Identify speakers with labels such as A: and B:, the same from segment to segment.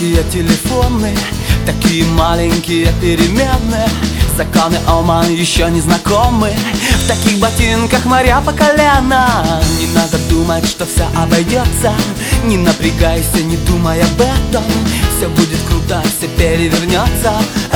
A: маленькие телефоны, такие маленькие перемены. Законы Оман еще не знакомы. В таких ботинках моря по колено. Не надо думать, что все обойдется. Не напрягайся, не думай об этом. Все будет круто, все перевернется.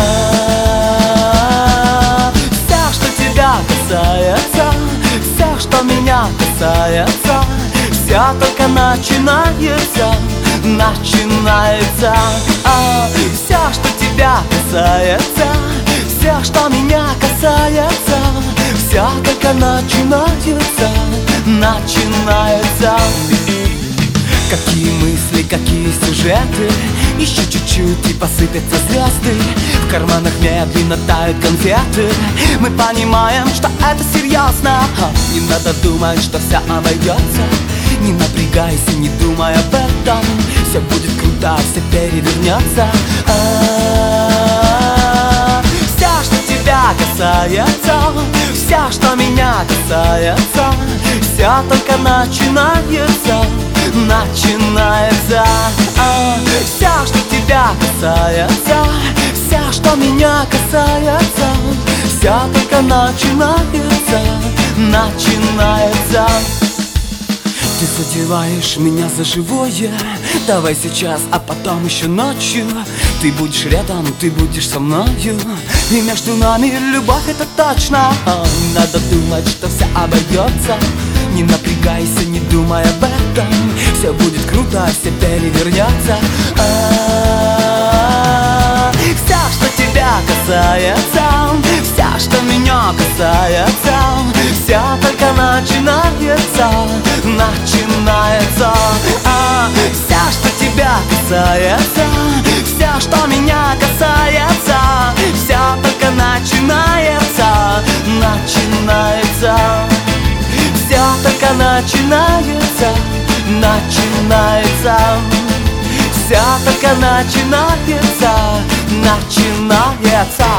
A: Все, что тебя касается, все, что меня касается, все только начинается. Начинается. Все, что тебя касается, все, что меня касается, все только начинается. Начинается. Какие мысли, какие сюжеты, еще чуть-чуть и посыпятся звезды. В карманах медленно тают конфеты. Мы понимаем, что это серьезно. Не надо думать, что все обойдется. Не напрягайся, не думай об этом. Все будет круто, все перевернется. Все, что тебя касается, все, что меня касается, все только начинается. Начинается. Все, что тебя касается, все, что меня касается, все только начинается. Начинается. Ты задеваешь меня за живое. Давай сейчас, а потом еще ночью. Ты будешь рядом, ты будешь со мною. И между нами любовь, это точно. Не надо думать, что все обойдется. Не напрягайся, не думай об этом. Все будет круто, все перевернется. Все, что тебя касается, все, что меня касается, все только начинается. Начинается. Все, что тебя касается, все, что меня касается, все только начинается. Начинается. Все только начинается. Начинается. Все только начинается. Начинается.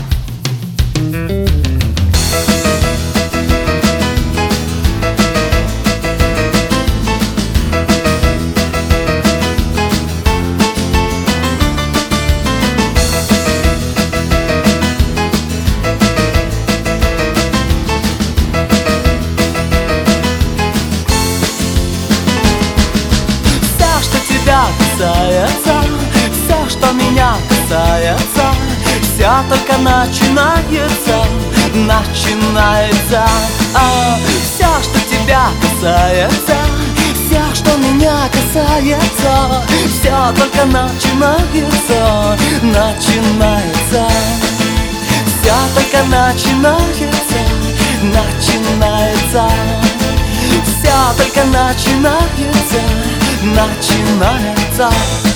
A: Касается, все, что меня касается, все только начинается. Начинается. Все, что тебя касается, все, что меня касается, все только начинается. Начинается. Все только начинается. Начинается. Все только начинается. Начинается.